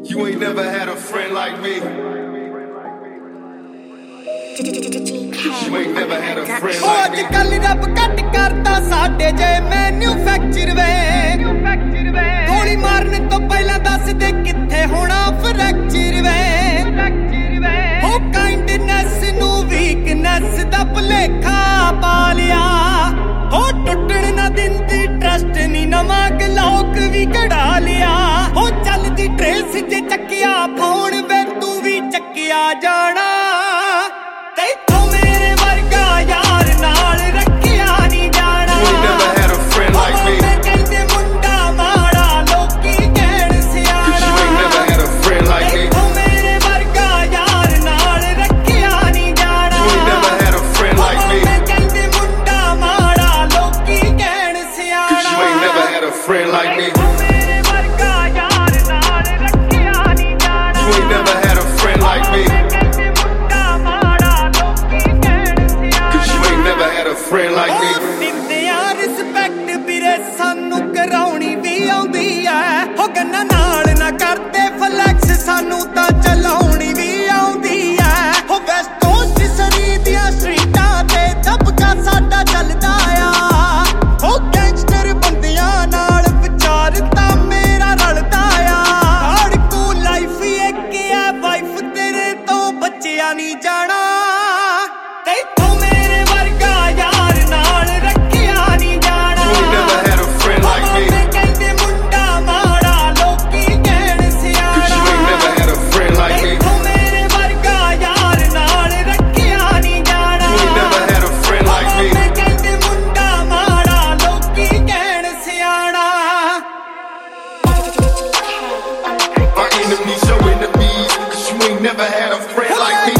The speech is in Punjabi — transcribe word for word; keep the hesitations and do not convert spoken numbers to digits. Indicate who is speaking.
Speaker 1: You ain't never had a friend like me. You ain't never had a friend like me.
Speaker 2: ਅੱਜ ਕੱਲ ਰੱਬ ਕੱਟ ਕਰਦਾ ਸਾਡੇ ਜੇ ਮੈਨੂਫੈਕਚਰ ਵੇ ਗੋਲੀ ਮਾਰਨ ਤੋਂ ਪਹਿਲਾਂ ਦੱਸ ਦੇ ਕਿੱਥੇ ਹੋਣਾ ਫ੍ਰੈਕਚਰ ਵੇ ਹੋ ਕਾਈਂਡਨੈਸ ਨੂੰ ਵੀਕਨੈਸ ਦਾ ਭੁਲੇਖਾ ਪਾ ਲਿਆ ਹੋ ਟੁੱਟਣ ਨਾ ਦਿੰਦੀ ਟਰਸਟ ਨਹੀਂ ਨਵਾਂ ਗਲੋਕ ਵੀ ਕਢਾ ਲਿਆ ਹੋ ਚੱਲਦੀ ਟ੍ਰੇਸ ਜੇ ਚੱਕਿਆ ਫੋਨ ਵੇ ਤੂੰ ਵੀ ਚੱਕਿਆ ਜਾਣਾ
Speaker 1: Friend like me. You ain't never had a friend like me. Cause you ain't never had a friend like me.
Speaker 2: Respect ਵੀਰੇ ਸਾਨੂੰ ਕਰਾਉਣੀ ਵੀ ਆਉਂਦੀ ਐ ਹੋ ਗੰਨਾ ਨਾਲ ਨਾ ਕਰਦੇ ਫਲੈਕਸ ਸਾਨੂੰ ਤਾਂ ਚਲਾਉਣੀ ਵੀ ਆਉਂਦੀ ਐ ਹੋ ਵੈਸਟ ਕੋਸਟ ਸਰੀ ਦੀਆਂ ਸਟਰੀਟਾਂ ਤੇ ਦਬਕਾ ਸਾਡਾ ਚੱਲਦਾ ਆ ਹੋ ਗੈਂਗਸਟਰ ਬੰਦਿਆਂ ਨਾਲ ਵਿਚਾਰ ਤਾਂ ਮੇਰਾ ਰਲਦਾ ਆ ਹੜਕੂ ਲਾਈਫ ਇੱਕ ਆ ਵਾਈਫ ਤੇਰੇ ਤੋਂ ਬੱਚਿਆ ਨਹੀਂ ਜਾਣਾ ਤੈਥੋਂ ਮੇਰੇ ਵਰਗਾ ਯਾਰ ਨਾਲ ਰੱਖਿਆ ਨਹੀਂ ਜਾਣਾ
Speaker 1: You ain't never had a friend like me.
Speaker 2: ਕਹਿੰਦੇ ਮੁੰਡਾ ਮਾੜਾ ਲੋਕੀ ਕਹਿਣ ਸਿਆਣਾ
Speaker 1: Cause you ain't never had a friend like me.
Speaker 2: ਤੈਥੋਂ ਮੇਰੇ ਵਰਗਾ ਯਾਰ ਨਾਲ ਰੱਖਿਆ ਨਹੀਂ ਜਾਣਾ
Speaker 1: You ain't never had a friend like me.
Speaker 2: ਕਹਿੰਦੇ ਮੁੰਡਾ ਮਾੜਾ ਲੋਕੀ ਕਹਿਣ ਸਿਆਣਾ
Speaker 1: Our enemies your enemies. Cause you ain't never had a friend like me.